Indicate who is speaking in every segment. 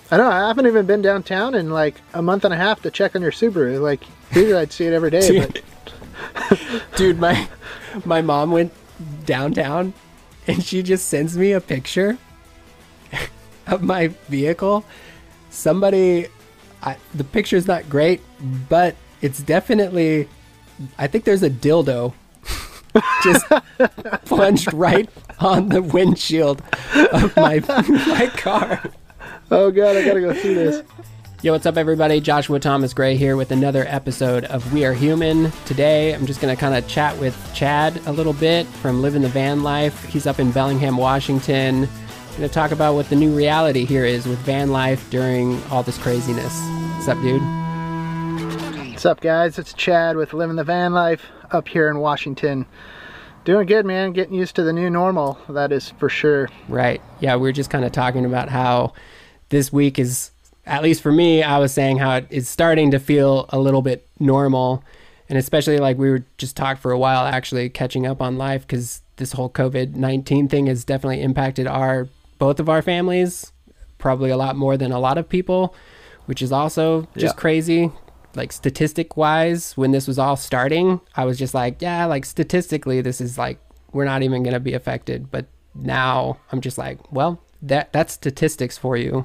Speaker 1: I know, I haven't even been downtown in like a month and a half to check on your Subaru. Like, usually I'd see it every day,
Speaker 2: Dude, dude, my mom went downtown and she just sends me a picture of my vehicle. The picture's not great, but it's definitely, I think there's a dildo just plunged right on the windshield of my car.
Speaker 1: Oh God, I gotta go see this.
Speaker 2: Yo, what's up everybody? Joshua Thomas Gray here with another episode of We Are Human. Today, I'm just going to kind of chat with Chad a little bit from Living the Van Life. He's up in Bellingham, Washington. Going to talk about what the new reality here is with van life during all this craziness. What's up, dude?
Speaker 1: What's up, guys? It's Chad with Living the Van Life up here in Washington. Doing good, man. Getting used to the new normal, that is for sure.
Speaker 2: Right. Yeah, we were just kind of talking about how this week is, at least for me, I was saying how it's starting to feel a little bit normal. And especially like we were just talking for a while, actually catching up on life, because this whole COVID-19 thing has definitely impacted both of our families, probably a lot more than a lot of people, which is also just crazy. Like statistic wise, when this was all starting, I was just like, yeah, like statistically, this is like, we're not even going to be affected. But now I'm just like, well, that's statistics for you.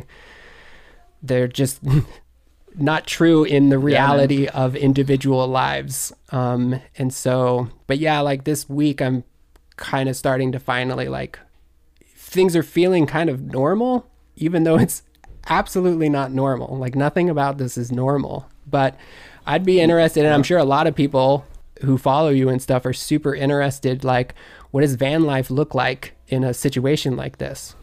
Speaker 2: They're just not true in the reality of individual lives. And so, but yeah, like this week, I'm kind of starting to finally like, things are feeling kind of normal, even though it's absolutely not normal. Like nothing about this is normal. But I'd be interested, and I'm sure a lot of people who follow you and stuff are super interested, like, what does van life look like in a situation like this?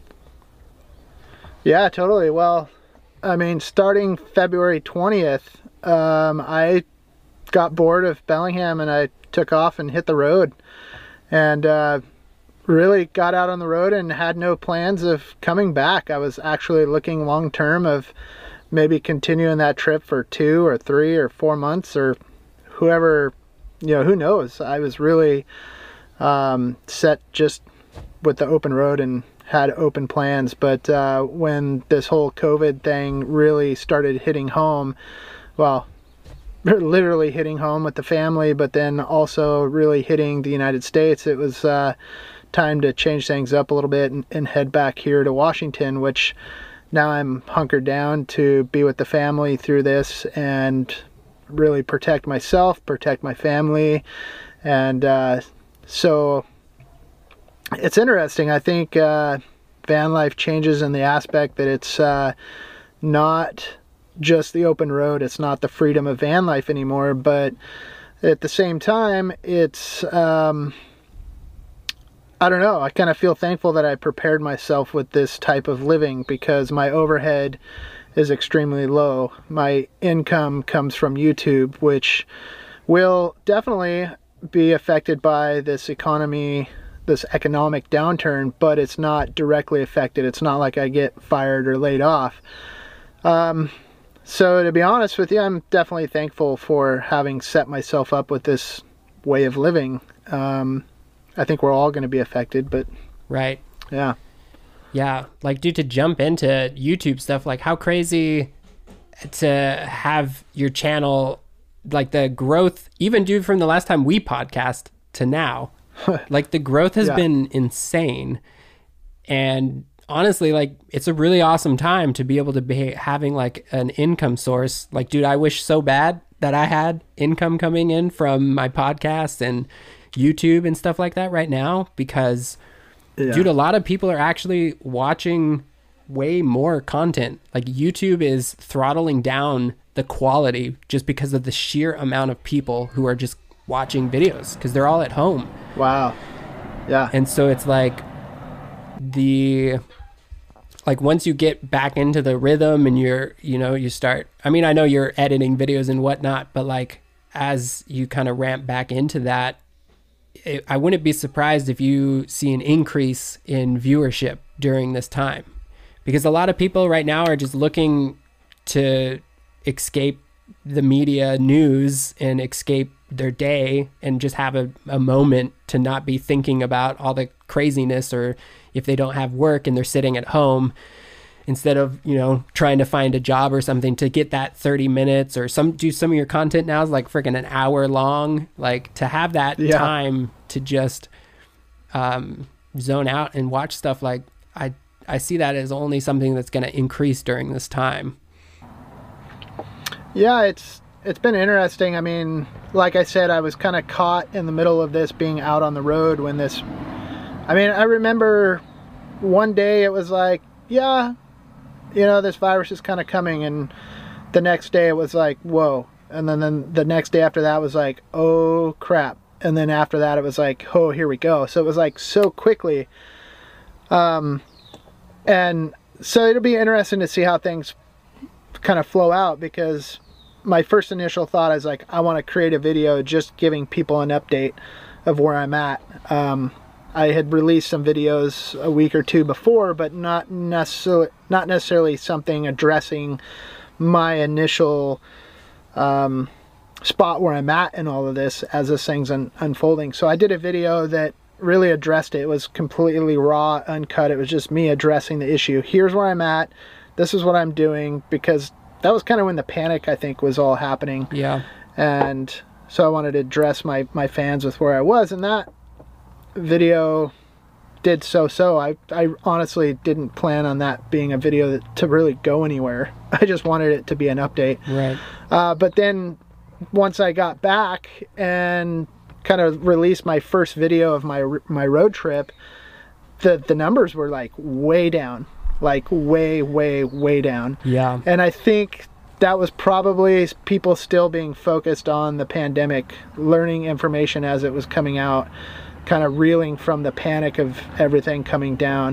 Speaker 1: Yeah, totally. Well, I mean, starting February 20th, I got bored of Bellingham and I took off and hit the road and really got out on the road and had no plans of coming back. I was actually looking long term of maybe continuing that trip for 2 or 3 or 4 months or whoever, who knows. I was really set just with the open road and had open plans. But when this whole COVID thing really started hitting home, well, literally hitting home with the family, but then also really hitting the United States, it was time to change things up a little bit and head back here to Washington, which now I'm hunkered down to be with the family through this and really protect myself, protect my family. And so it's interesting. I think van life changes in the aspect that it's not just the open road. It's not the freedom of van life anymore, but at the same time, it's I don't know. I kind of feel thankful that I prepared myself with this type of living because my overhead is extremely low. My income comes from YouTube, which will definitely be affected by this economic downturn, but it's not directly affected. It's not like I get fired or laid off. So to be honest with you, I'm definitely thankful for having set myself up with this way of living. I think we're all going to be affected, but
Speaker 2: right.
Speaker 1: Yeah.
Speaker 2: Yeah. Like, dude, to jump into YouTube stuff, like how crazy to have your channel, like the growth, even dude, from the last time we podcast to now, like the growth has been insane. And honestly, like it's a really awesome time to be able to be having like an income source. Like, dude, I wish so bad that I had income coming in from my podcast and YouTube and stuff like that right now, because dude, a lot of people are actually watching way more content. Like YouTube is throttling down the quality just because of the sheer amount of people who are just watching videos because they're all at home.
Speaker 1: Wow. Yeah.
Speaker 2: And so it's like once you get back into the rhythm and you start, I mean, I know you're editing videos and whatnot, but like as you kind of ramp back into that, I wouldn't be surprised if you see an increase in viewership during this time, because a lot of people right now are just looking to escape the media news and escape their day and just have a moment to not be thinking about all the craziness, or if they don't have work and they're sitting at home. instead of, you know, trying to find a job or something, to get that 30 minutes, or some of your content now is like freaking an hour long, like to have that time to just zone out and watch stuff. Like I see that as only something that's going to increase during this time.
Speaker 1: Yeah, it's been interesting. I mean, like I said, I was kind of caught in the middle of this, being out on the road when this, I mean, I remember one day it was like, yeah, you know, this virus is kind of coming, and the next day it was like, whoa. And then the next day after that was like, oh crap. And then after that it was like, oh, here we go. So it was like so quickly. And so it'll be interesting to see how things kind of flow out, because my first initial thought is like, I want to create a video just giving people an update of where I'm at. I had released some videos a week or two before, but not necessarily something addressing my initial spot where I'm at in all of this as this thing's unfolding. So I did a video that really addressed it. It was completely raw, uncut. It was just me addressing the issue. Here's where I'm at. This is what I'm doing, because that was kind of when the panic, I think, was all happening.
Speaker 2: Yeah.
Speaker 1: And so I wanted to address my fans with where I was, and that video did so. I honestly didn't plan on that being a video to really go anywhere. I just wanted it to be an update.
Speaker 2: Right.
Speaker 1: But then once I got back and kind of released my first video of my road trip, the numbers were like way down, like way down.
Speaker 2: Yeah.
Speaker 1: And I think that was probably people still being focused on the pandemic, learning information as it was coming out, kind of reeling from the panic of everything coming down.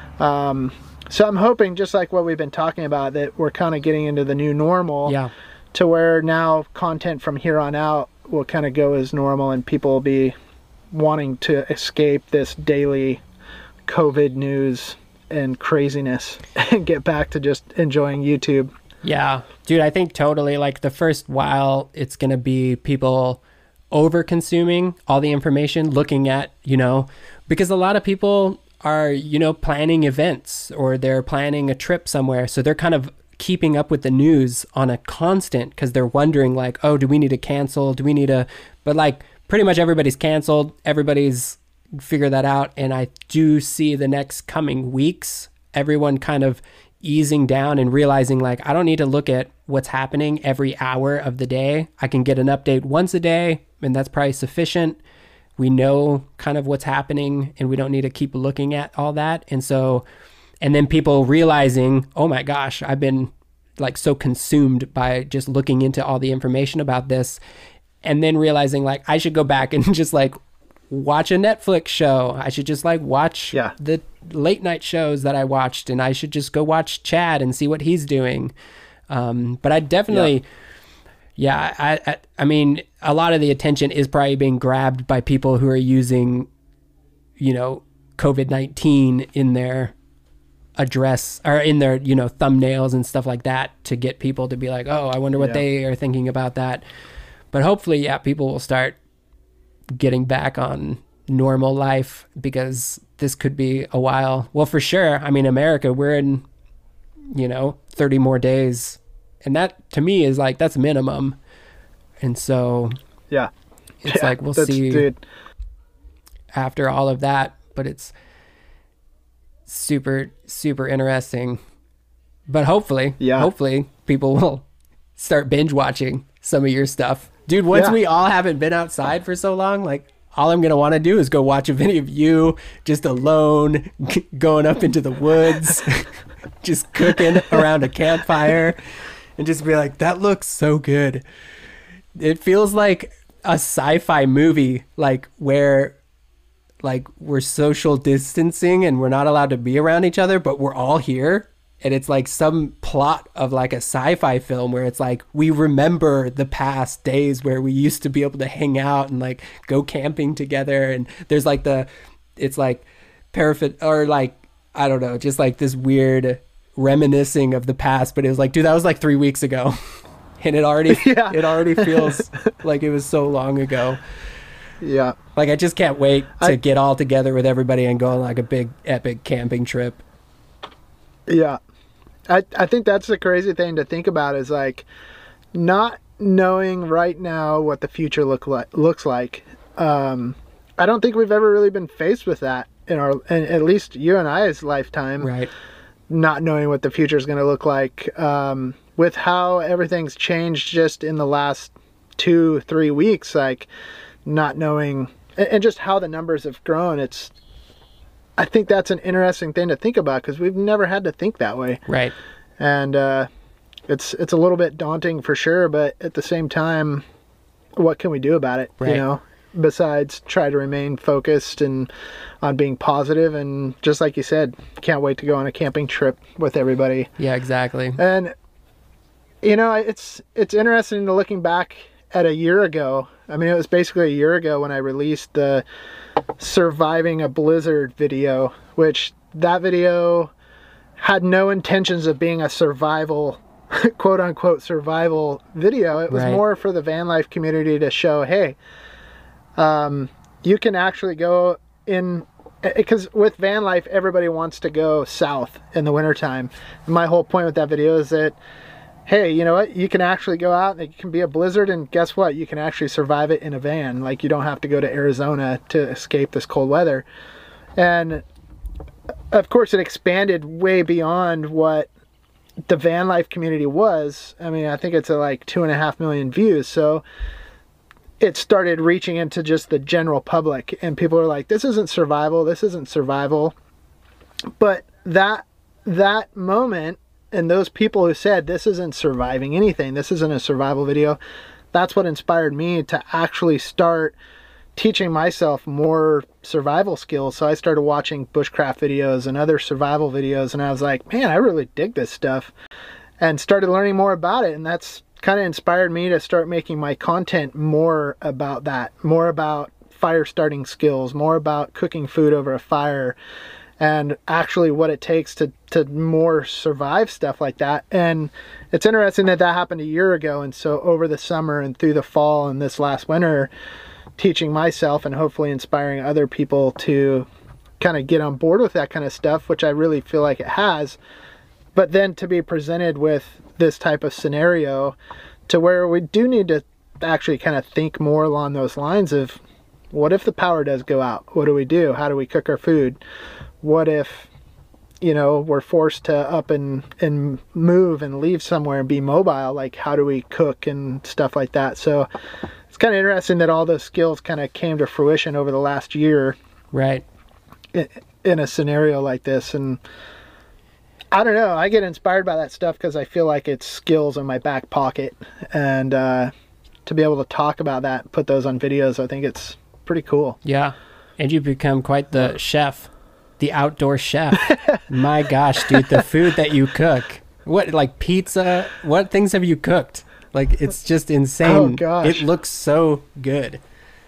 Speaker 1: So I'm hoping, just like what we've been talking about, that we're kind of getting into the new normal.
Speaker 2: Yeah.
Speaker 1: To where now content from here on out will kind of go as normal, and people will be wanting to escape this daily COVID news and craziness and get back to just enjoying YouTube.
Speaker 2: Yeah, dude, I think totally, like the first while it's going to be people over consuming all the information, looking at, you know, because a lot of people are, you know, planning events, or they're planning a trip somewhere. So they're kind of keeping up with the news on a constant, because they're wondering like, oh, do we need to cancel? Do we need to, but like pretty much everybody's canceled. Everybody's figured that out. And I do see the next coming weeks, everyone kind of easing down and realizing like, I don't need to look at what's happening every hour of the day. I can get an update once a day, and that's probably sufficient. We know kind of what's happening, and we don't need to keep looking at all that. And so, and then people realizing, oh my gosh, I've been like so consumed by just looking into all the information about this, and then realizing like, I should go back and just like watch a Netflix show. I should just like watch the late night shows that I watched, and I should just go watch Chad and see what he's doing. But I definitely, I mean, a lot of the attention is probably being grabbed by people who are using, you know, COVID-19 in their address, or in their, you know, thumbnails and stuff like that, to get people to be like, oh, I wonder what they are thinking about that. But hopefully, people will start getting back on normal life, because this could be a while. Well, for sure. I mean, America, we're in, you know, 30 more days. And that to me is like, that's minimum. And so it's like, we'll see after all of that, but it's super, super interesting. But hopefully people will start binge watching some of your stuff. Dude, once we all haven't been outside for so long, like all I'm going to want to do is go watch a video of you just alone, going up into the woods, just cooking around a campfire, and just be like, that looks so good. It feels like a sci-fi movie, like where like we're social distancing and we're not allowed to be around each other, but we're all here. And it's like some plot of like a sci-fi film where it's like, we remember the past days where we used to be able to hang out and like go camping together. And there's like it's like paraffin, or like, I don't know, just like this weird reminiscing of the past. But it was like, dude, that was like 3 weeks ago. And it already feels like it was so long ago.
Speaker 1: Yeah.
Speaker 2: Like, I just can't wait to get all together with everybody and go on like a big epic camping trip.
Speaker 1: Yeah. I think that's the crazy thing to think about is like not knowing right now what the future looks like. I don't think we've ever really been faced with that in at least you and I's lifetime.
Speaker 2: Right.
Speaker 1: Not knowing what the future is going to look like. With how everything's changed just in the last 2-3 weeks, like not knowing, and just how the numbers have grown, I think that's an interesting thing to think about because we've never had to think that way.
Speaker 2: Right.
Speaker 1: And it's a little bit daunting for sure, but at the same time, what can we do about it?
Speaker 2: Right.
Speaker 1: You know, besides try to remain focused and on being positive, and just like you said, can't wait to go on a camping trip with everybody.
Speaker 2: Yeah, exactly.
Speaker 1: And you know, it's interesting to looking back at a year ago. I mean, it was basically a year ago when I released the surviving a blizzard video, which that video had no intentions of being a survival quote unquote survival video. It was
Speaker 2: Right.
Speaker 1: more for the van life community to show, hey, you can actually go in, because with van life everybody wants to go south in the wintertime. My whole point with that video is that, hey, you know what, you can actually go out and it can be a blizzard, and guess what, you can actually survive it in a van. Like, you don't have to go to Arizona to escape this cold weather. And of course it expanded way beyond what the van life community was. I mean, I think it's at like 2.5 million views, so it started reaching into just the general public, and people are like, this isn't survival, this isn't survival. But that moment, and those people who said this isn't surviving anything, this isn't a survival video, that's what inspired me to actually start teaching myself more survival skills. So I started watching bushcraft videos and other survival videos, and I was like, man, I really dig this stuff, and started learning more about it. And that's kind of inspired me to start making my content more about that, more about fire starting skills, more about cooking food over a fire, and actually what it takes to more survive stuff like that. And it's interesting that happened a year ago, and so over the summer and through the fall and this last winter, teaching myself and hopefully inspiring other people to kind of get on board with that kind of stuff, which I really feel like it has. But then to be presented with this type of scenario to where we do need to actually kind of think more along those lines of, what if the power does go out? What do we do? How do we cook our food? What if, you know, we're forced to up and move and leave somewhere and be mobile? Like, how do we cook and stuff like that? So it's kind of interesting that all those skills kind of came to fruition over the last year.
Speaker 2: Right.
Speaker 1: In a scenario like this. And I don't know, I get inspired by that stuff because I feel like it's skills in my back pocket. And to be able to talk about that and put those on videos, I think it's pretty cool.
Speaker 2: Yeah. And you become quite the chef. The outdoor chef. My gosh, dude, the food that you cook. What, like pizza? What things have you cooked? Like, it's just insane.
Speaker 1: Oh, gosh.
Speaker 2: It looks so good.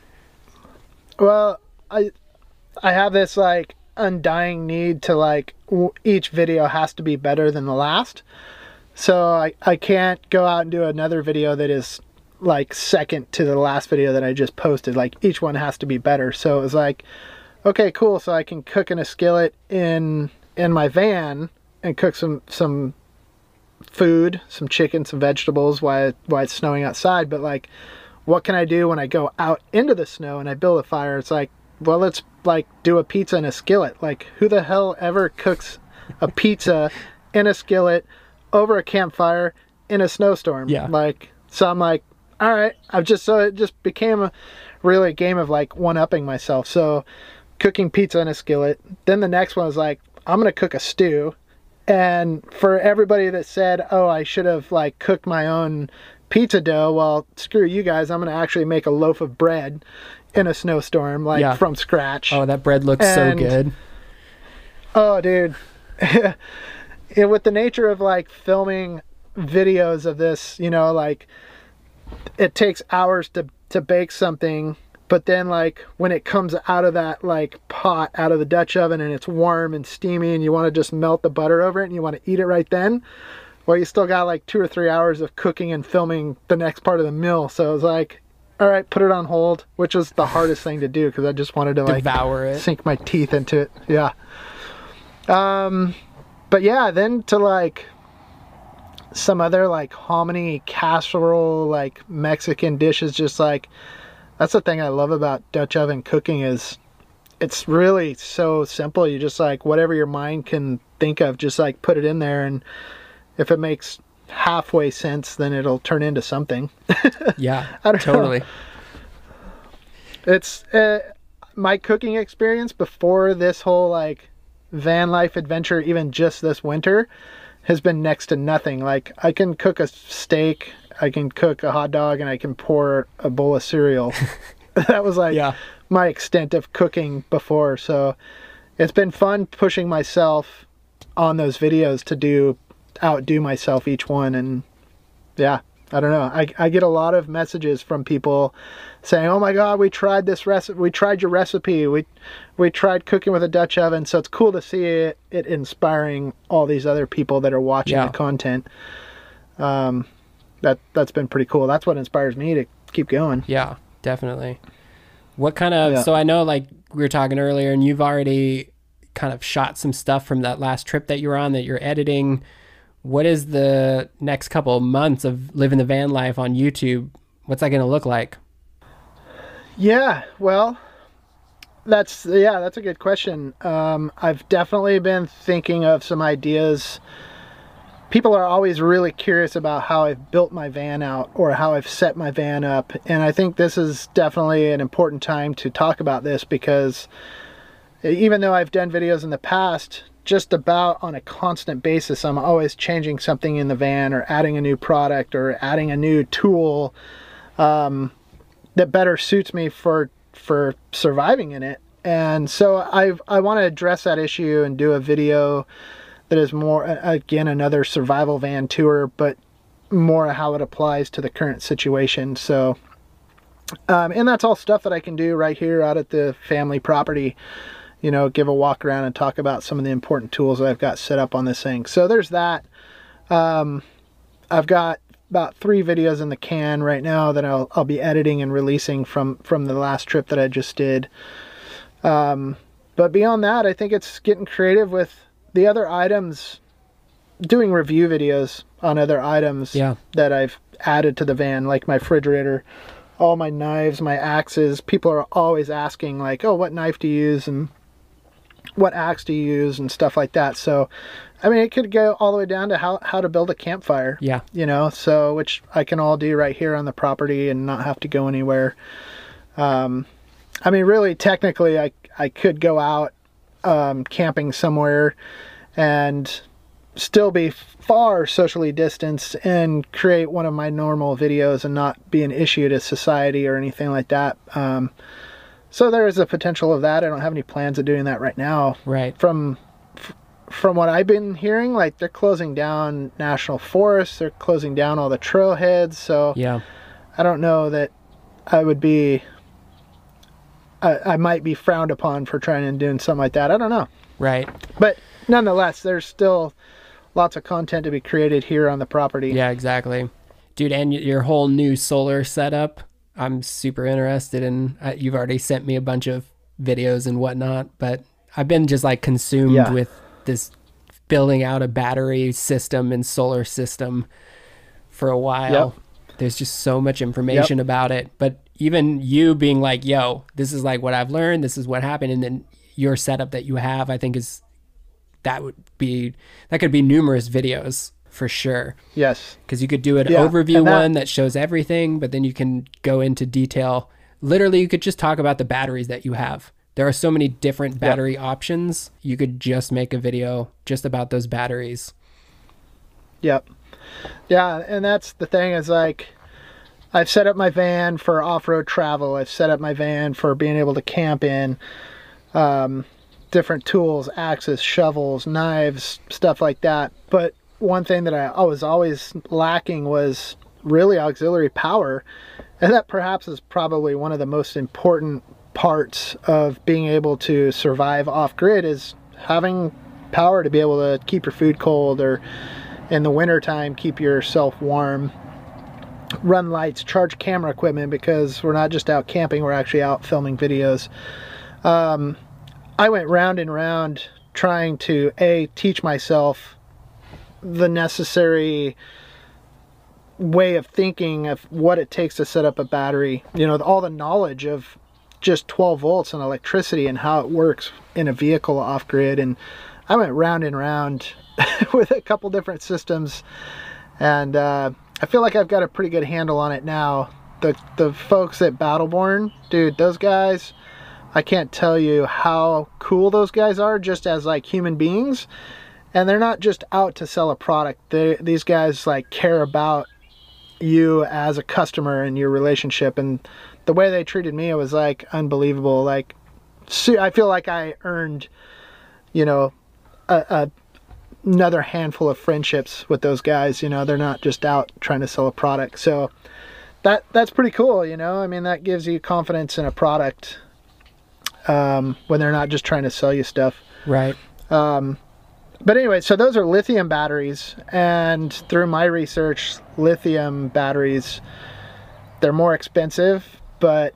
Speaker 1: Well, I have this like undying need to like each video has to be better than the last. So I can't go out and do another video that is like second to the last video that I just posted. Like, each one has to be better. So it was like, okay, cool. So I can cook in a skillet in my van and cook some food, some chicken, some vegetables while it's snowing outside. But like, what can I do when I go out into the snow and I build a fire? It's like, well, let's like do a pizza in a skillet. Like, who the hell ever cooks a pizza in a skillet over a campfire in a snowstorm?
Speaker 2: Yeah.
Speaker 1: Like, so I'm like, all right, so it just became really a game of like one-upping myself. So cooking pizza in a skillet. Then the next one was like, I'm gonna cook a stew. And for everybody that said, oh, I should have like cooked my own pizza dough, well, screw you guys, I'm gonna actually make a loaf of bread in a snowstorm, like from scratch.
Speaker 2: Oh, that bread looks so good.
Speaker 1: Oh, dude. With the nature of like filming videos of this, you know, like it takes hours to bake something, but then like when it comes out of that like pot out of the Dutch oven and it's warm and steamy and you want to just melt the butter over it and you want to eat it right then, well, you still got like 2 or 3 hours of cooking and filming the next part of the meal. So it was like, all right, put it on hold, which was the hardest thing to do because I just wanted to like
Speaker 2: devour it,
Speaker 1: sink my teeth into it. Yeah. But yeah, then to like some other like hominy casserole, like Mexican dishes. Just like, that's the thing I love about Dutch oven cooking, is it's really so simple. You just like, whatever your mind can think of, just like put it in there, and if it makes halfway sense, then it'll turn into something.
Speaker 2: Yeah,
Speaker 1: I don't
Speaker 2: totally.
Speaker 1: know. It's my cooking experience before this whole like van life adventure, even just this winter, has been next to nothing. Like, I can cook a steak, I can cook a hot dog, and I can pour a bowl of cereal. That was like my extent of cooking before. So it's been fun pushing myself on those videos to outdo myself each one. And yeah, I don't know. I get a lot of messages from people saying, "Oh my God, we tried this recipe. We tried your recipe. We tried cooking with a Dutch oven." So it's cool to see it inspiring all these other people that are watching the content. That's been pretty cool. That's what inspires me to keep going.
Speaker 2: Yeah, definitely. What kind of, so I know like we were talking earlier, and you've already kind of shot some stuff from that last trip that you were on that you're editing. What is the next couple of months of living the van life on YouTube? What's that going to look like?
Speaker 1: Yeah, well, that's a good question. I've definitely been thinking of some ideas. People are always really curious about how I've built my van out or how I've set my van up. And I think this is definitely an important time to talk about this, because even though I've done videos in the past, just about on a constant basis, I'm always changing something in the van, or adding a new product, or adding a new tool that better suits me for surviving in it. And so I want to address that issue and do a video that is more, again, another survival van tour, but more how it applies to the current situation. So and that's all stuff that I can do right here out at the family property. You know, give a walk around and talk about some of the important tools that I've got set up on this thing. So there's that. I've got about 3 videos in the can right now that I'll be editing and releasing from the last trip that I just did. But beyond that, I think it's getting creative with the other items, doing review videos on other items that I've added to the van, like my refrigerator, all my knives, my axes. People are always asking like, "Oh, what knife do you use?" and "What axe do you use?" and stuff like that. So, I mean, it could go all the way down to how to build a campfire. Yeah. You know, so which I can all do right here on the property and not have to go anywhere. I mean, really, technically, I could go out camping somewhere and still be far socially distanced and create one of my normal videos and not be an issue to society or anything like that. So there is a potential of that. I don't have any plans of doing that right now. Right. From what I've been hearing, like, they're closing down national forests, they're closing down all the trailheads. So yeah, I don't know that I would be, I might be frowned upon for trying and doing something like that. I don't know. Right. But nonetheless, there's still lots of content to be created here on the property.
Speaker 2: Yeah, exactly. Dude, and your whole new solar setup, I'm super interested in. You've already sent me a bunch of videos and whatnot, but I've been just like consumed with this building out a battery system and solar system for a while. There's just so much information about it. But even you being like, yo, this is like what I've learned, this is what happened, and then your setup that you have, I think that could be numerous videos for sure. Yes. Because you could do an overview one that shows everything, but then you can go into detail. Literally, you could just talk about the batteries that you have. There are so many different battery options. You could just make a video just about those batteries.
Speaker 1: Yep. Yeah, and that's the thing, is like, I've set up my van for off-road travel. I've set up my van for being able to camp in. Different tools, axes, shovels, knives, stuff like that. But one thing that I was always lacking was really auxiliary power. And that perhaps is probably one of the most important parts of being able to survive off-grid, is having power to be able to keep your food cold, or in the wintertime, keep yourself warm, run lights, charge camera equipment, because we're not just out camping, we're actually out filming videos. I went round and round trying to teach myself the necessary way of thinking of what it takes to set up a battery, you know, all the knowledge of just 12 volts and electricity and how it works in a vehicle off grid. And I went round and round with a couple different systems, and I feel like I've got a pretty good handle on it now. The folks at Battleborn, dude, those guys, I can't tell you how cool those guys are just as like human beings. And they're not just out to sell a product. These guys like care about you as a customer and your relationship. And the way they treated me, it was like unbelievable. Like, I feel like I earned, you know, another handful of friendships with those guys. You know, they're not just out trying to sell a product. So that's pretty cool, you know. I mean, that gives you confidence in a product when they're not just trying to sell you stuff.
Speaker 2: Right.
Speaker 1: But anyway, so those are lithium batteries, and through my research, lithium batteries, they're more expensive, but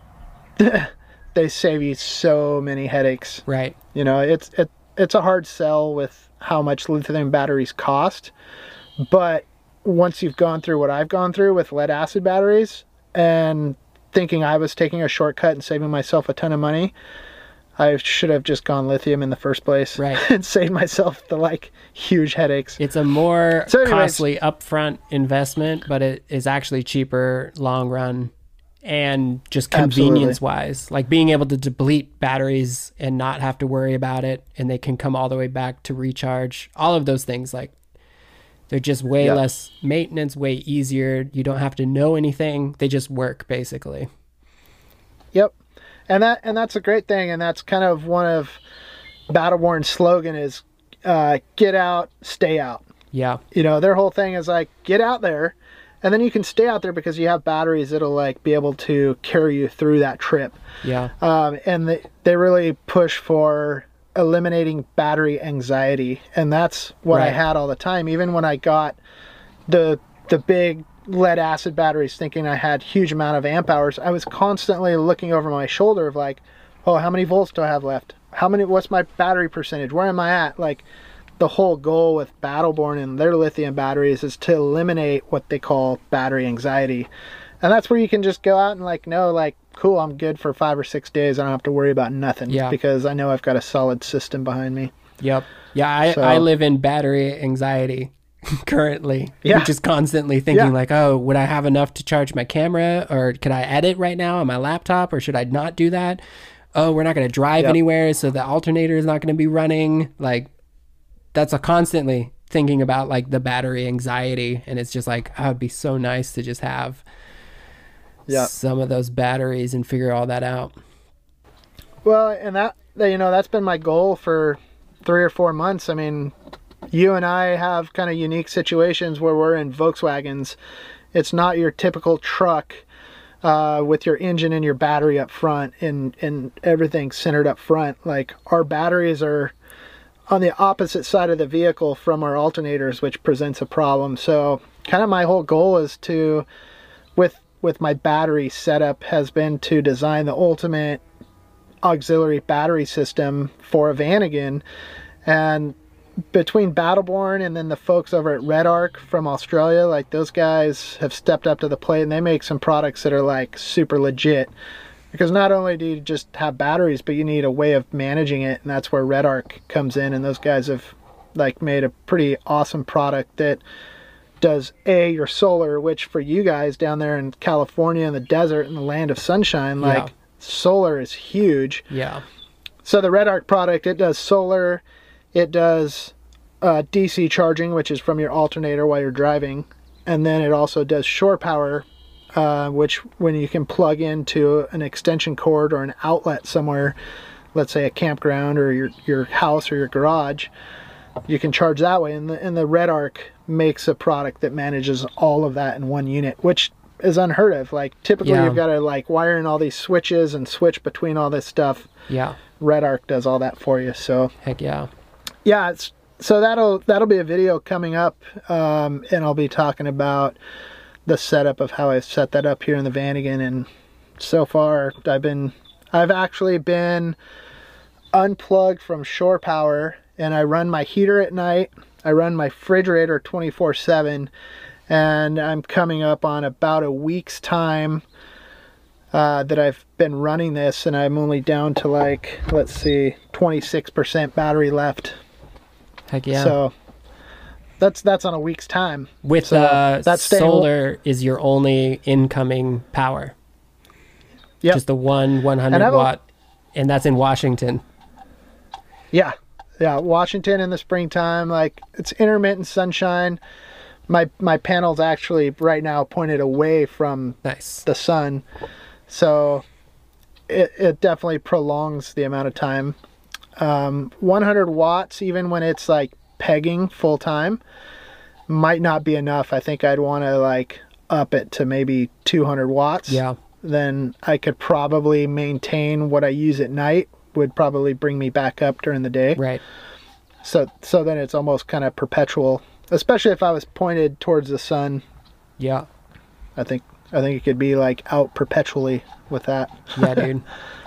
Speaker 1: they save you so many headaches.
Speaker 2: Right.
Speaker 1: You know, it's a hard sell with how much lithium batteries cost, but once you've gone through what I've gone through with lead acid batteries and thinking I was taking a shortcut and saving myself a ton of money, I should have just gone lithium in the first place,
Speaker 2: right,
Speaker 1: and saved myself the like huge headaches.
Speaker 2: It's a more costly upfront investment, but it is actually cheaper long run, and just convenience wise, like being able to deplete batteries and not have to worry about it, and they can come all the way back to recharge. All of those things, like they're just way less maintenance, way easier. You don't have to know anything. They just work basically. Yep.
Speaker 1: And that's a great thing, and that's kind of one of Battleborn's slogan is get out, stay out.
Speaker 2: Yeah.
Speaker 1: You know, their whole thing is like, get out there, and then you can stay out there because you have batteries that'll like be able to carry you through that trip.
Speaker 2: Yeah.
Speaker 1: And they really push for eliminating battery anxiety, and that's what I had all the time. Even when I got the big lead acid batteries, thinking I had huge amount of amp hours, I was constantly looking over my shoulder of like, oh, how many volts do I have left? What's my battery percentage? Where am I at? Like, the whole goal with Battleborn and their lithium batteries is to eliminate what they call battery anxiety. And that's where you can just go out and like, no, like, cool, I'm good for 5 or 6 days. I don't have to worry about nothing because I know I've got a solid system behind me.
Speaker 2: Yep. Yeah, I live in battery anxiety currently. Just constantly thinking like, oh, would I have enough to charge my camera, or could I edit right now on my laptop, or should I not do that? Oh, we're not going to drive anywhere, so the alternator is not going to be running. Like, that's a constantly thinking about like the battery anxiety, and it's just like, oh, it'd be so nice to just have some of those batteries and figure all that out.
Speaker 1: Well, and that, you know, that's been my goal for 3 or 4 months. I mean, you and I have kind of unique situations where we're in Volkswagens. It's not your typical truck with your engine and your battery up front and everything centered up front. Like, our batteries are on the opposite side of the vehicle from our alternators, which presents a problem. So kind of my whole goal is to, with my battery setup, has been to design the ultimate auxiliary battery system for a Vanagon. And between Battleborn and then the folks over at Red Arc from Australia, like, those guys have stepped up to the plate, and they make some products that are like super legit. Because not only do you just have batteries, but you need a way of managing it, and that's where Red Arc comes in. And those guys have like made a pretty awesome product that does your solar, which for you guys down there in California in the desert in the land of sunshine, like, solar is huge.
Speaker 2: Yeah.
Speaker 1: So the Red Arc product, it does solar, it does DC charging, which is from your alternator while you're driving, and then it also does shore power, which when you can plug into an extension cord or an outlet somewhere, let's say a campground or your house or your garage, you can charge that way. And the Red Arc makes a product that manages all of that in one unit, which is unheard of. Like, typically you've got to like wire in all these switches and switch between all this stuff.
Speaker 2: Yeah.
Speaker 1: Red Arc does all that for you. So
Speaker 2: heck yeah.
Speaker 1: Yeah, so that'll be a video coming up, and I'll be talking about the setup of how I set that up here in the Vanagon. And so far I've actually been unplugged from shore power, and I run my heater at night, I run my refrigerator 24/7, and I'm coming up on about a week's time that I've been running this, and I'm only down to like, let's see, 26% battery left.
Speaker 2: Heck yeah.
Speaker 1: So that's on a week's time.
Speaker 2: With
Speaker 1: so that's
Speaker 2: solar is your only incoming power.
Speaker 1: Yep.
Speaker 2: Just the 100 watt, and that's in Washington.
Speaker 1: Yeah. Washington in the springtime, like it's intermittent sunshine. My panel's actually right now pointed away from the sun, so it definitely prolongs the amount of time. 100 watts, even when it's like pegging full time, might not be enough. I think I'd want to like up it to maybe 200 watts.
Speaker 2: Yeah.
Speaker 1: Then I could probably maintain what I use at night, would probably bring me back up during the day.
Speaker 2: Right.
Speaker 1: So then it's almost kind of perpetual, especially if I was pointed towards the sun.
Speaker 2: Yeah.
Speaker 1: I think it could be like out perpetually with that.
Speaker 2: Yeah, dude.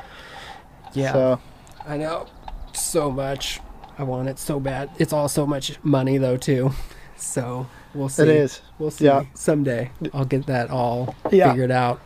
Speaker 2: Yeah.
Speaker 1: So
Speaker 2: I know so much. I want it so bad. It's all so much money though too. So we'll see.
Speaker 1: It is.
Speaker 2: We'll see.
Speaker 1: Yeah.
Speaker 2: Someday I'll get that all figured out.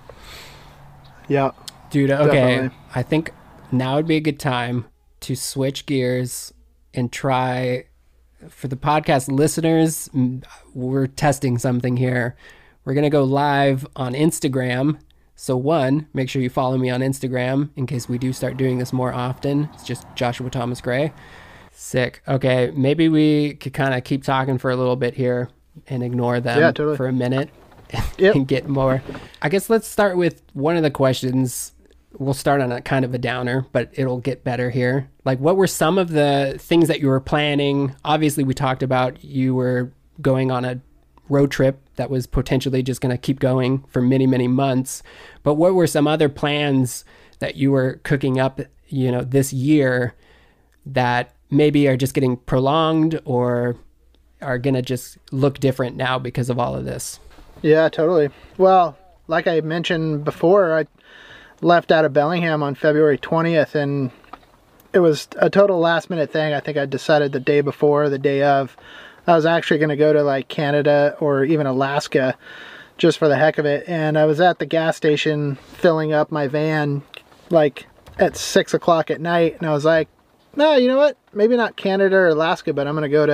Speaker 1: Yeah.
Speaker 2: Dude, okay.
Speaker 1: Definitely.
Speaker 2: I think now would be a good time to switch gears and try, for the podcast listeners, we're testing something here. We're going to go live on Instagram. So one, make sure you follow me on Instagram in case we do start doing this more often. It's just Joshua Thomas Gray. Sick. Okay, maybe we could kind of keep talking for a little bit here and ignore them for a minute and get more. I guess let's start with one of the questions. We'll start on a kind of a downer, but it'll get better here. Like, what were some of the things that you were planning? Obviously, we talked about you were going on a road trip that was potentially just going to keep going for many, many months. But what were some other plans that you were cooking up, this year that maybe are just getting prolonged or are going to just look different now because of all of this?
Speaker 1: Yeah, totally. Well, like I mentioned before, I left out of Bellingham on February 20th, and it was a total last minute thing. I think I decided the day before, the day of, I was actually going to go to like Canada or even Alaska just for the heck of it. And I was at the gas station filling up my van like at 6 o'clock at night, and I was like, no, you know what? Maybe not Canada or Alaska, but I'm going to go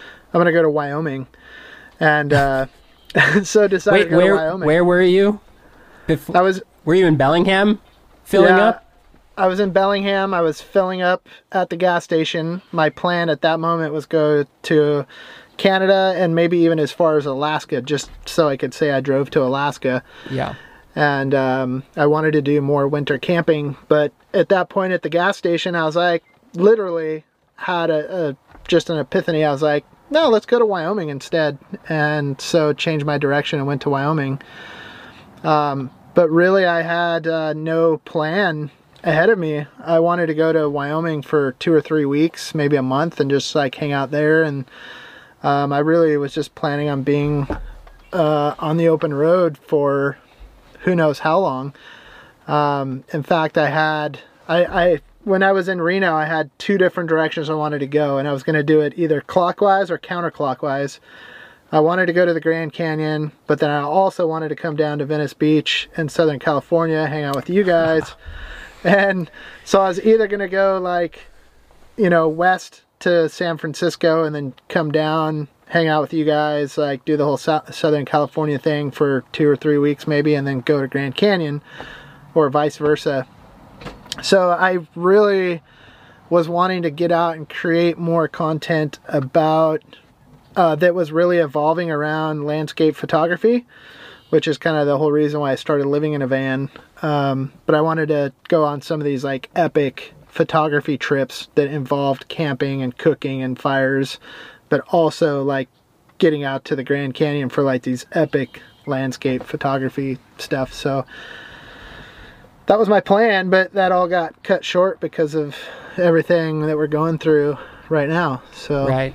Speaker 1: to Wyoming. And so decided to go to Wyoming.
Speaker 2: Where were you? Were you in Bellingham filling up?
Speaker 1: I was in Bellingham. I was filling up at the gas station. My plan at that moment was go to Canada and maybe even as far as Alaska, just so I could say I drove to Alaska.
Speaker 2: Yeah.
Speaker 1: And I wanted to do more winter camping. But at that point at the gas station, I was like, literally had just an epiphany. I was like, no, let's go to Wyoming instead. And so changed my direction and went to Wyoming. But really I had no plan ahead of me. I wanted to go to Wyoming for 2 or 3 weeks, maybe a month, and just like hang out there. And I really was just planning on being on the open road for who knows how long. In fact, when I was in Reno, I had 2 different directions I wanted to go, and I was going to do it either clockwise or counterclockwise. I wanted to go to the Grand Canyon, but then I also wanted to come down to Venice Beach in Southern California, hang out with you guys. And so I was either going to go like, west to San Francisco and then come down, hang out with you guys, like do the whole Southern California thing for 2 or 3 weeks maybe, and then go to Grand Canyon, or vice versa. So I really was wanting to get out and create more content about that was really evolving around landscape photography, which is kind of the whole reason why I started living in a van. But I wanted to go on some of these like epic photography trips that involved camping and cooking and fires, but also like getting out to the Grand Canyon for like these epic landscape photography stuff. So that was my plan, but that all got cut short because of everything that we're going through right now. So
Speaker 2: right.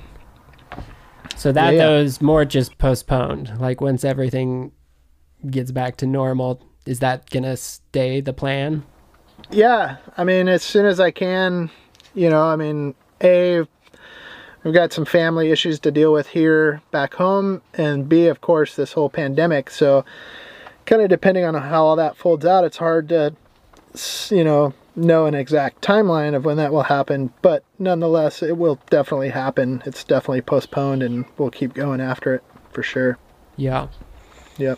Speaker 2: So that was more just postponed. Like once everything gets back to normal, is that gonna stay the plan? Yeah,
Speaker 1: I mean, as soon as I can, we've got some family issues to deal with here back home, and B, of course, this whole pandemic. So kind of depending on how all that folds out, it's hard to, know an exact timeline of when that will happen. But nonetheless, it will definitely happen. It's definitely postponed, and we'll keep going after it for sure.
Speaker 2: Yeah.
Speaker 1: Yep.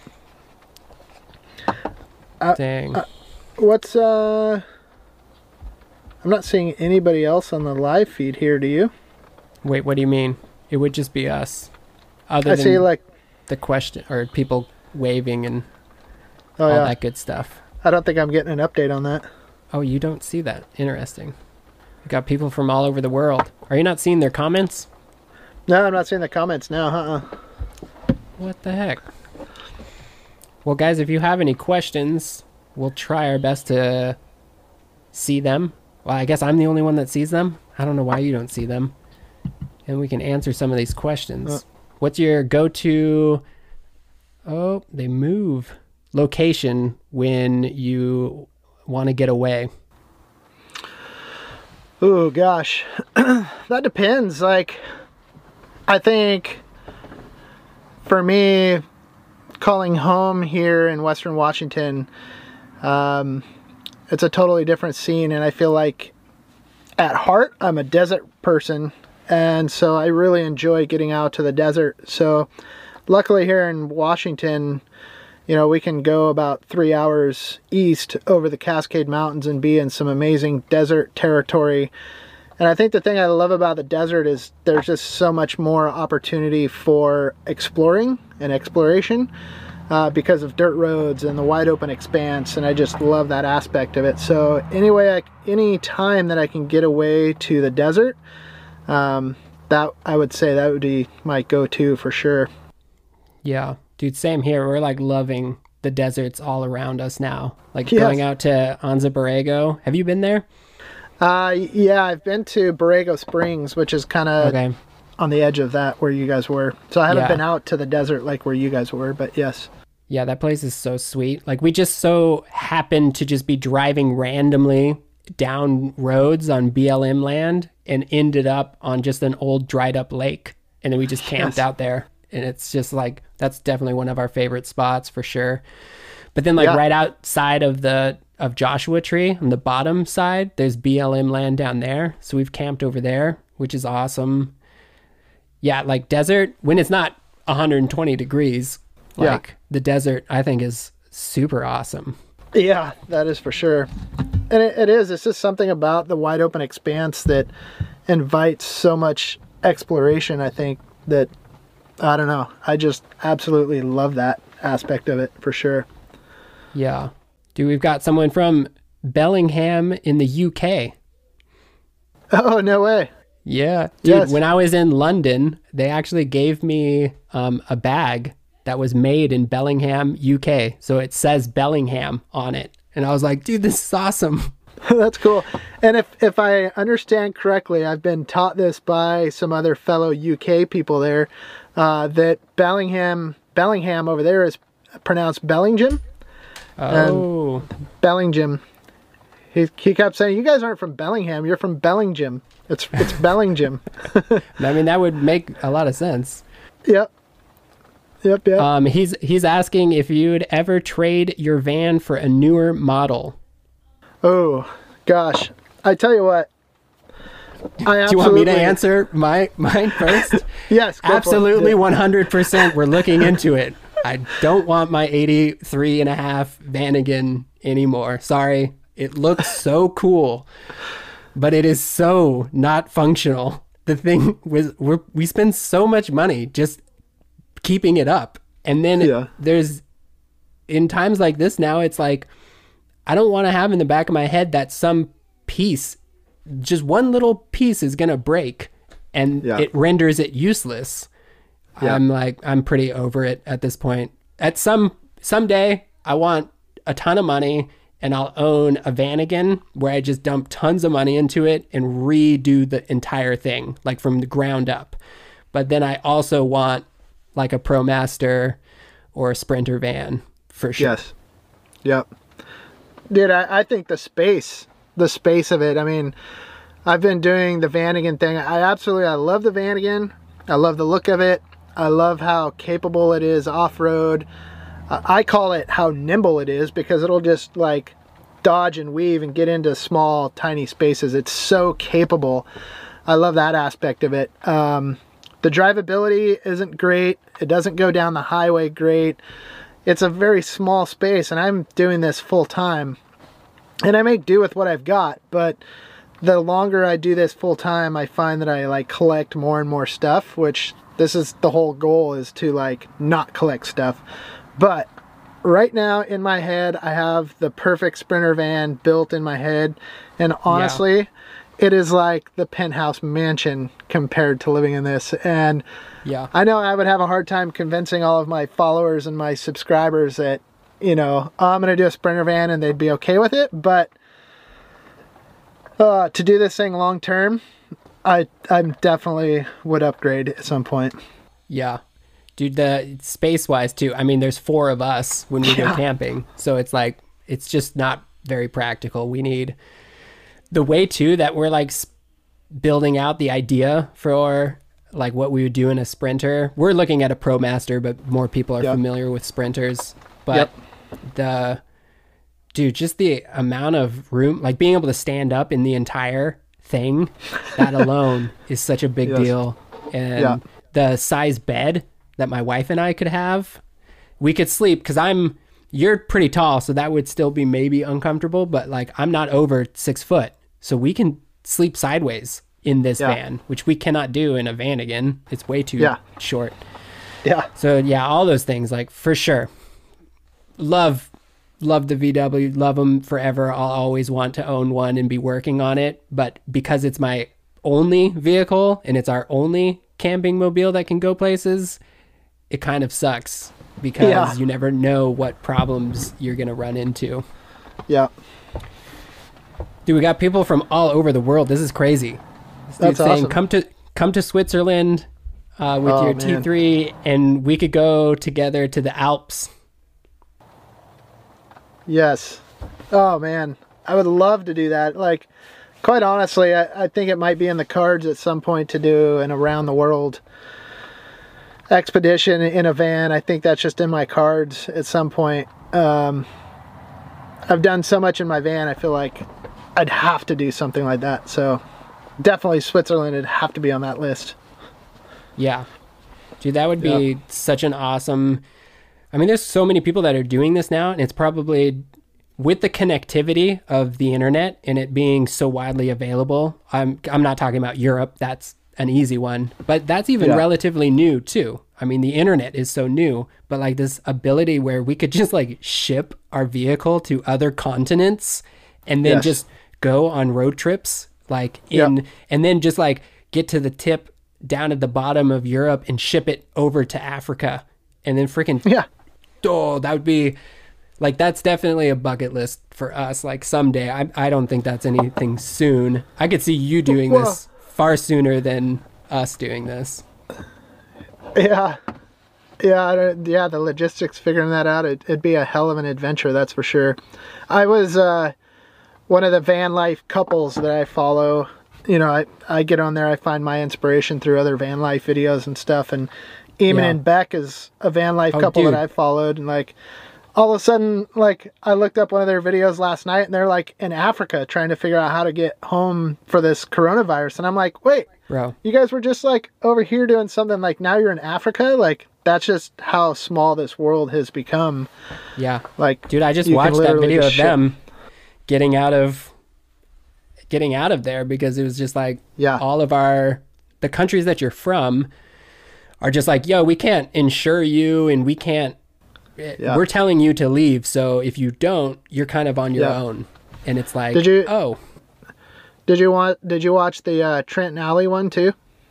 Speaker 2: Dang.
Speaker 1: I'm not seeing anybody else on the live feed here, do you?
Speaker 2: Wait, what do you mean? It would just be us. Other
Speaker 1: I
Speaker 2: than
Speaker 1: see, like,
Speaker 2: the question, or people waving and
Speaker 1: oh,
Speaker 2: all
Speaker 1: yeah.
Speaker 2: that good stuff.
Speaker 1: I don't think I'm getting an update on that.
Speaker 2: Oh, you don't see that. Interesting. We got people from all over the world. Are you not seeing their comments?
Speaker 1: No, I'm not seeing the comments now.
Speaker 2: What the heck? Well, guys, if you have any questions, we'll try our best to see them. Well, I guess I'm the only one that sees them. I don't know why you don't see them. And we can answer some of these questions. What's your go-to... Oh, they move. Location when you want to get away?
Speaker 1: Oh, gosh. That depends. Like, I think for me, calling home here in Western Washington, it's a totally different scene, and I feel like at heart I'm a desert person, and so I really enjoy getting out to the desert. So luckily here in Washington, we can go about 3 hours east over the Cascade Mountains and be in some amazing desert territory. And I think the thing I love about the desert is there's just so much more opportunity for exploring and exploration because of dirt roads and the wide open expanse, and I just love that aspect of it. So any time that I can get away to the desert, that I would say that would be my go-to for sure.
Speaker 2: Yeah, dude, same here. We're like loving the deserts all around us now. Like
Speaker 1: Yes.
Speaker 2: going out to Anza Borrego. Have you been there?
Speaker 1: Yeah, I've been to Borrego Springs, which is kind of
Speaker 2: Okay.
Speaker 1: on the edge of that where you guys were. So I haven't
Speaker 2: Yeah.
Speaker 1: been out to the desert like where you guys were, but yes.
Speaker 2: Yeah, that place is so sweet. Like we just so happened to just be driving randomly down roads on BLM land and ended up on just an old dried up lake. And then we just camped
Speaker 1: Yes.
Speaker 2: out there. And it's just like, that's definitely one of our favorite spots for sure. But then like right outside of Joshua Tree on the bottom side, there's BLM land down there. So we've camped over there, which is awesome. Yeah, like desert, when it's not 120 degrees, like the desert, I think is super awesome.
Speaker 1: Yeah, that is for sure. And it is. It's just something about the wide open expanse that invites so much exploration, I think, that, I don't know, I just absolutely love that aspect of it for sure.
Speaker 2: Yeah. Dude, we've got someone from Bellingham in the UK.
Speaker 1: Oh, no way.
Speaker 2: Yeah. Dude,
Speaker 1: Yes.
Speaker 2: when I was in London, they actually gave me a bag that was made in Bellingham, UK. So it says Bellingham on it. And I was like, dude, this is awesome.
Speaker 1: That's cool. And if I understand correctly, I've been taught this by some other fellow UK people there, that Bellingham over there is pronounced Bellingham.
Speaker 2: Oh.
Speaker 1: Bellingham. He kept saying, you guys aren't from Bellingham, you're from Bellingham. It's Bellingham.
Speaker 2: I mean, that would make a lot of sense.
Speaker 1: Yep.
Speaker 2: He's asking if you'd ever trade your van for a newer model.
Speaker 1: Oh, gosh. I tell you what.
Speaker 2: Do you want me to answer mine first?
Speaker 1: Yes.
Speaker 2: Absolutely, 100%. We're looking into it. I don't want my 83.5 Vanagon anymore. Sorry. It looks so cool, but it is so not functional. The thing was, we spend so much money just keeping it up. And then there's, in times like this now, it's like, I don't want to have in the back of my head that some piece, just one little piece is going to break and it renders it useless. I'm like, I'm pretty over it at this point. At someday I want a ton of money and I'll own a Vanagon where I just dump tons of money into it and redo the entire thing, like from the ground up. But then I also want like a ProMaster or a Sprinter van for sure.
Speaker 1: Yes. Yep. Dude, I think the space of it, I mean, I've been doing the Vanagon thing. I love the Vanagon. I love the look of it. I love how capable it is off-road. I call it how nimble it is, because it'll just like dodge and weave and get into small, tiny spaces. It's so capable. I love that aspect of it. The drivability isn't great. It doesn't go down the highway great. It's a very small space, and I'm doing this full time. And I make do with what I've got, but the longer I do this full time, I find that I like collect more and more stuff, which this is the whole goal, is to like not collect stuff. But right now in my head, I have the perfect Sprinter van built in my head. And honestly, it is like the penthouse mansion compared to living in this. And
Speaker 2: Yeah.
Speaker 1: I know I would have a hard time convincing all of my followers and my subscribers that, you know, oh, I'm going to do a Sprinter van, and they'd be okay with it. But to do this thing long term, I definitely would upgrade at some point.
Speaker 2: Yeah. Dude, the space-wise, too. I mean, there's 4 of us when we go camping. So it's like, it's just not very practical. We need the way, too, that we're like building out the idea for like what we would do in a Sprinter. We're looking at a ProMaster, but more people are familiar with Sprinters. But dude, just the amount of room, like being able to stand up in the entire thing, that alone is such a big deal. And the size bed that my wife and I could have, we could sleep, because you're pretty tall, so that would still be maybe uncomfortable, but like I'm not over 6 foot, so we can sleep sideways in this van, which we cannot do in a Vanagon. It's way too short. So yeah, all those things, like, for sure. Love the VW, love them forever. I'll always want to own one and be working on it, but because it's my only vehicle and it's our only camping mobile that can go places, it kind of sucks, because you never know what problems you're gonna run into. Dude, we got people from all over the world. This is crazy. This dude's saying, come to Switzerland with your T3, and we could go together to the Alps.
Speaker 1: Yes. Oh man, I would love to do that. Like, quite honestly, I think it might be in the cards at some point to do an around the world expedition in a van. I think that's just in my cards at some point. I've done so much in my van, I feel like I'd have to do something like that. So definitely Switzerland would have to be on that list.
Speaker 2: Yeah. Dude, that would be such an awesome... I mean, there's so many people that are doing this now, and it's probably with the connectivity of the internet and it being so widely available. I'm not talking about Europe. That's an easy one, but that's even relatively new too. I mean, the internet is so new, but like this ability where we could just like ship our vehicle to other continents and then just go on road trips, like and then just like get to the tip down at the bottom of Europe and ship it over to Africa, and then freaking oh, that would be like, that's definitely a bucket list for us. Like someday, I don't think that's anything soon. I could see you doing this far sooner than us doing this.
Speaker 1: The logistics, figuring that out, it'd be a hell of an adventure, that's for sure. I was one of the van life couples that I follow. You know, I get on there, I find my inspiration through other van life videos and stuff, and Eamon and Beck is a van life couple that I followed, and like all of a sudden, like, I looked up one of their videos last night, and they're like in Africa trying to figure out how to get home for this coronavirus, and I'm like, wait, bro, you guys were just like over here doing something, like now you're in Africa? Like, that's just how small this world has become. Yeah, like, dude, I just watched that video of them getting out of there, because it was just like, all of the countries that you're from are just like, yo, we can't insure you, and we can't, we're telling you to leave, so if you don't, you're kind of on your own. And it's like, did you watch the Trenton Alley one too?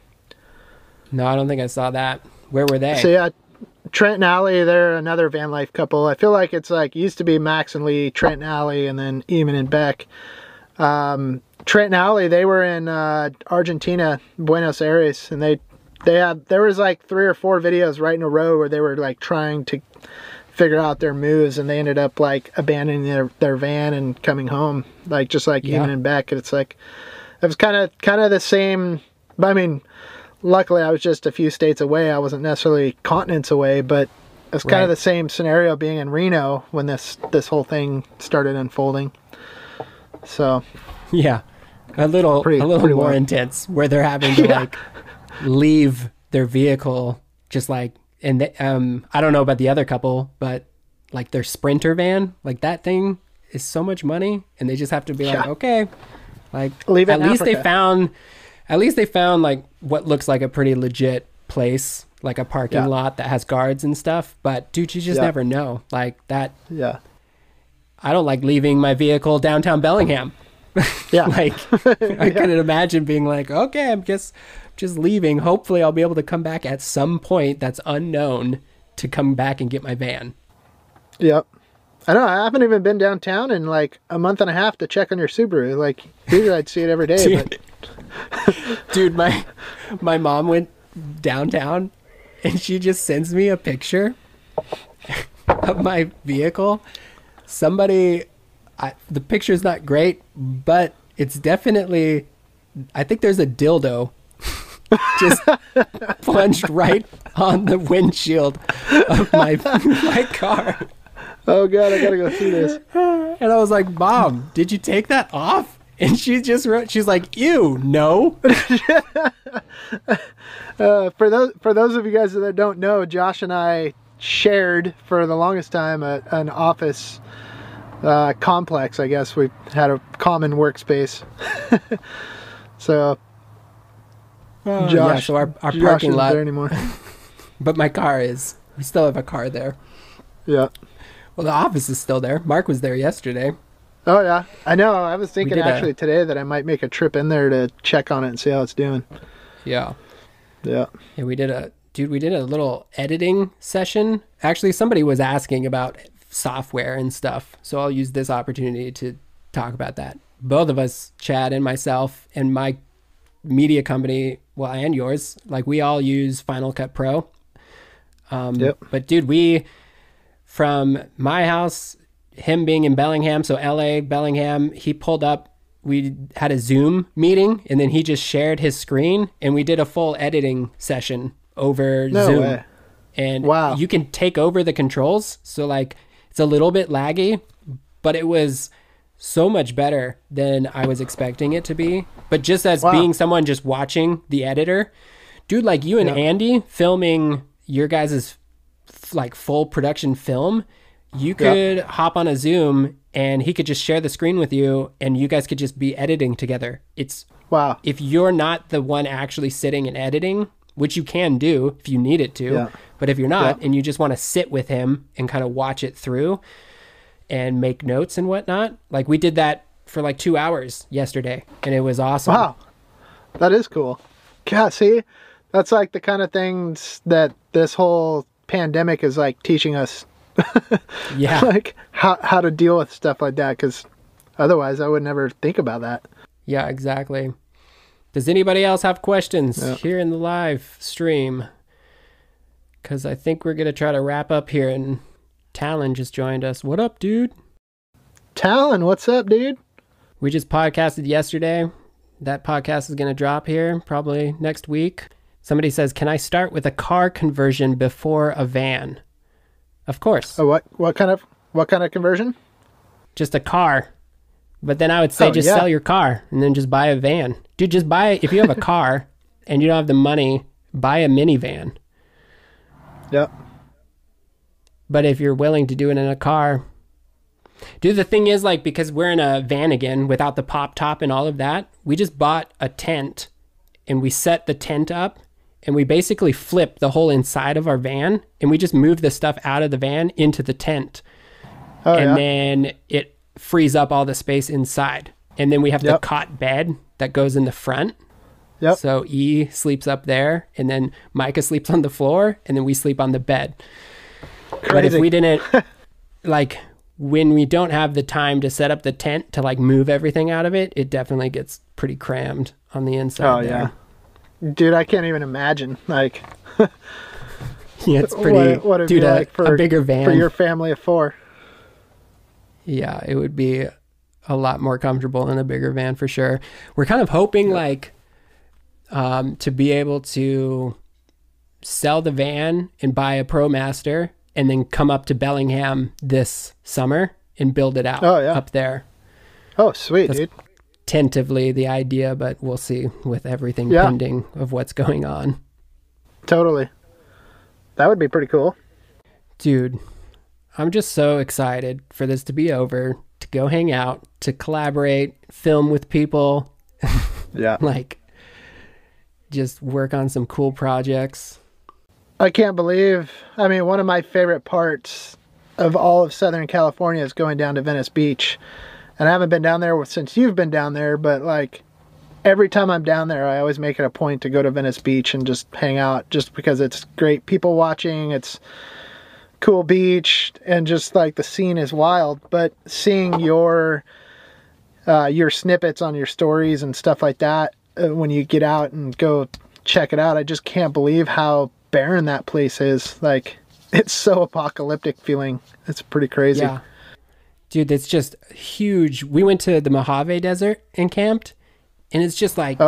Speaker 1: No, I don't think I saw that. Where were they? So Trenton Alley, they're another van life couple. I feel like it's like, used to be Max and Lee, Trenton Alley, and then Eamon and Beck. Trenton Alley, they were in Argentina, Buenos Aires, and there was like 3 or 4 videos right in a row where they were like trying to figure out their moves, and they ended up like abandoning their van and coming home, like just like Eamon and Beck. And it's like, it was kind of the same. I mean, luckily I was just a few states away. I wasn't necessarily continents away, but it's kind of the same scenario being in Reno when this whole thing started unfolding. So
Speaker 2: yeah, a little more intense, where they're having to like leave their vehicle, just like, and I don't know about the other couple, but like their Sprinter van, like that thing is so much money, and they just have to be like, okay, like
Speaker 1: leave it
Speaker 2: at least they found like what looks like a pretty legit place, like a parking lot that has guards and stuff. But dude, you just never know, like that.
Speaker 1: Yeah,
Speaker 2: I don't like leaving my vehicle downtown Bellingham.
Speaker 1: Yeah.
Speaker 2: Like I couldn't imagine being like, okay, I'm just leaving. Hopefully I'll be able to come back at some point that's unknown to come back and get my van.
Speaker 1: Yep. I know. I haven't even been downtown in like a month and a half to check on your Subaru. Like usually I'd see it every day.
Speaker 2: Dude, dude, my mom went downtown and she just sends me a picture of my vehicle. The picture's not great, but it's definitely, I think there's a dildo just plunged right on the windshield of my car.
Speaker 1: Oh God, I gotta go see this.
Speaker 2: And I was like, Mom, did you take that off? And she just wrote, she's like, ew, no.
Speaker 1: For those of you guys that don't know, Josh and I shared for the longest time an office complex. I guess we had a common workspace. So Josh,
Speaker 2: so our
Speaker 1: Josh
Speaker 2: parking
Speaker 1: isn't
Speaker 2: lot
Speaker 1: there anymore.
Speaker 2: But my car is. We still have a car there.
Speaker 1: Yeah.
Speaker 2: Well, the office is still there. Mark was there yesterday.
Speaker 1: Oh yeah, I know. I was thinking actually today that I might make a trip in there to check on it and see how it's doing.
Speaker 2: Yeah.
Speaker 1: Yeah.
Speaker 2: Yeah, we did a little editing session. Actually, somebody was asking about software and stuff, so I'll use this opportunity to talk about that. Both of us, Chad and myself, and my media company, well, and yours, like we all use Final Cut Pro.
Speaker 1: Yep.
Speaker 2: But dude, from my house, him being in Bellingham, so LA, Bellingham, he pulled up, we had a Zoom meeting, and then he just shared his screen, and we did a full editing session over Zoom.
Speaker 1: Way.
Speaker 2: And
Speaker 1: wow.
Speaker 2: You can take over the controls, so like it's a little bit laggy, but it was so much better than I was expecting it to be. But just as being someone just watching the editor, dude, like you and Andy filming your guys' like full production film, you could hop on a Zoom and he could just share the screen with you and you guys could just be editing together. It's if you're not the one actually sitting and editing, which you can do if you need it to, but if you're not and you just want to sit with him and kind of watch it through and make notes and whatnot, like we did that for like 2 hours yesterday and it was awesome.
Speaker 1: Wow, that is cool. Yeah, see, that's like the kind of things that this whole pandemic is like teaching us. Like how to deal with stuff like that, because otherwise I would never think about that.
Speaker 2: Yeah, exactly. Does anybody else have questions here in the live stream? Because I think we're going to try to wrap up here, and Talon just joined us. What up, dude?
Speaker 1: Talon, what's up, dude?
Speaker 2: We just podcasted yesterday. That podcast is going to drop here probably next week. Somebody says, can I start with a car conversion before a van? Of course.
Speaker 1: Oh, what kind of conversion?
Speaker 2: Just a car. But then I would say sell your car and then just buy a van. Dude, just buy, if you have a car and you don't have the money, buy a minivan.
Speaker 1: Yep.
Speaker 2: But if you're willing to do it in a car, dude, the thing is, like, because we're in a van again without the pop top and all of that, we just bought a tent and we set the tent up and we basically flip the whole inside of our van and we just move the stuff out of the van into the tent. Then it frees up all the space inside. And then we have the cot bed that goes in the front.
Speaker 1: Yep.
Speaker 2: So E sleeps up there and then Micah sleeps on the floor and then we sleep on the bed.
Speaker 1: Crazy.
Speaker 2: But if we didn't, like, when we don't have the time to set up the tent to like move everything out of it, it definitely gets pretty crammed on the inside.
Speaker 1: Oh, yeah. Dude, I can't even imagine. Like,
Speaker 2: yeah, it's pretty.
Speaker 1: What it'd be like for
Speaker 2: a bigger van
Speaker 1: for your family of 4.
Speaker 2: Yeah, it would be a lot more comfortable in a bigger van for sure. We're kind of hoping like to be able to sell the van and buy a ProMaster and then come up to Bellingham this summer and build it out up there.
Speaker 1: Oh, sweet,
Speaker 2: That's
Speaker 1: dude.
Speaker 2: tentatively the idea, but we'll see with everything pending of what's going on.
Speaker 1: Totally. That would be pretty cool.
Speaker 2: Dude, I'm just so excited for this to be over, to go hang out, to collaborate, film with people.
Speaker 1: Yeah.
Speaker 2: Like, just work on some cool projects.
Speaker 1: I can't believe, I mean, one of my favorite parts of all of Southern California is going down to Venice Beach. And I haven't been down there since you've been down there, but like every time I'm down there, I always make it a point to go to Venice Beach and just hang out, just because it's great people watching, it's cool beach, and just like the scene is wild. But seeing your snippets on your stories and stuff like that, when you get out and go check it out, I just can't believe how barren that place is. Like, it's so apocalyptic feeling. It's pretty crazy.
Speaker 2: Yeah. Dude, it's just huge. We went to the Mojave Desert and camped, and it's just like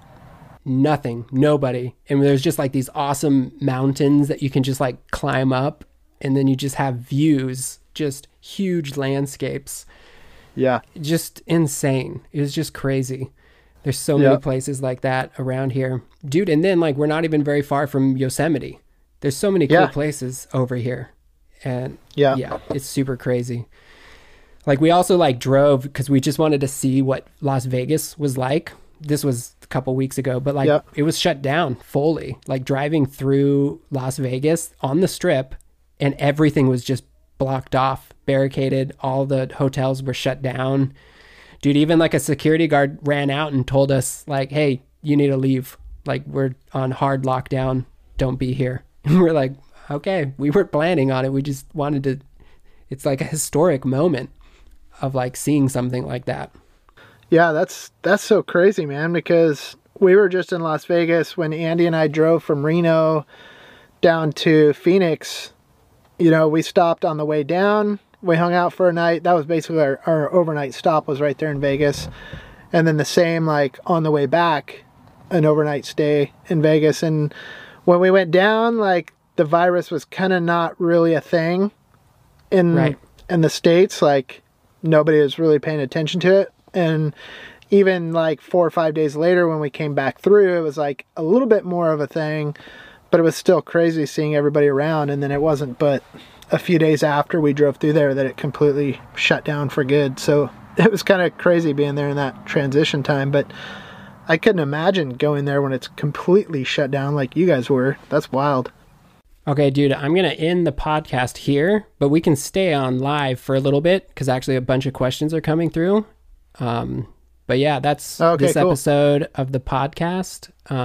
Speaker 2: nothing, nobody. And there's just like these awesome mountains that you can just like climb up, and then you just have views, just huge landscapes.
Speaker 1: Yeah.
Speaker 2: Just insane. It was just crazy. There's so many places like that around here. Dude, and then like we're not even very far from Yosemite. There's so many cool places over here. And yeah, it's super crazy. Like we also like drove because we just wanted to see what Las Vegas was like. This was a couple weeks ago, but like it was shut down fully. Like driving through Las Vegas on the Strip, and everything was just blocked off, barricaded. All the hotels were shut down. Dude, even like a security guard ran out and told us like, hey, you need to leave. Like we're on hard lockdown. Don't be here. And we're like, okay, we weren't planning on it. We just wanted to, it's like a historic moment of like seeing something like that.
Speaker 1: Yeah, that's so crazy, man, because we were just in Las Vegas when Andy and I drove from Reno down to Phoenix. You know, we stopped on the way down. We hung out for a night. That was basically our overnight stop, was right there in Vegas. And then the same, like, on the way back, an overnight stay in Vegas. And when we went down, like, the virus was kind of not really a thing in the States. Like, nobody was really paying attention to it. And even, like, 4 or 5 days later when we came back through, it was, like, a little bit more of a thing. But it was still crazy seeing everybody around. And then it wasn't but a few days after we drove through there that it completely shut down for good. So it was kind of crazy being there in that transition time, but I couldn't imagine going there when it's completely shut down like you guys were. That's wild.
Speaker 2: Okay, dude, I'm going to end the podcast here, but we can stay on live for a little bit because actually a bunch of questions are coming through. But yeah, that's this episode of the podcast.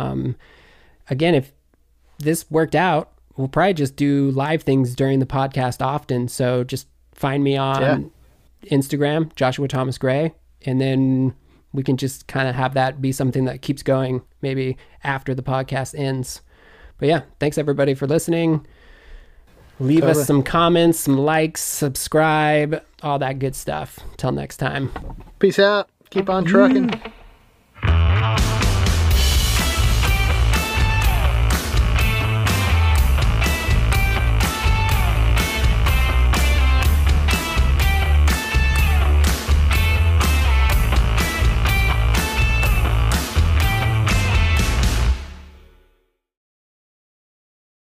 Speaker 2: Again, if this worked out, we'll probably just do live things during the podcast often. So just find me on Instagram, Joshua Thomas Gray, and then we can just kind of have that be something that keeps going maybe after the podcast ends. But yeah, thanks everybody for listening. Leave us some comments, some likes, subscribe, all that good stuff. Till next time.
Speaker 1: Peace out. Keep on trucking.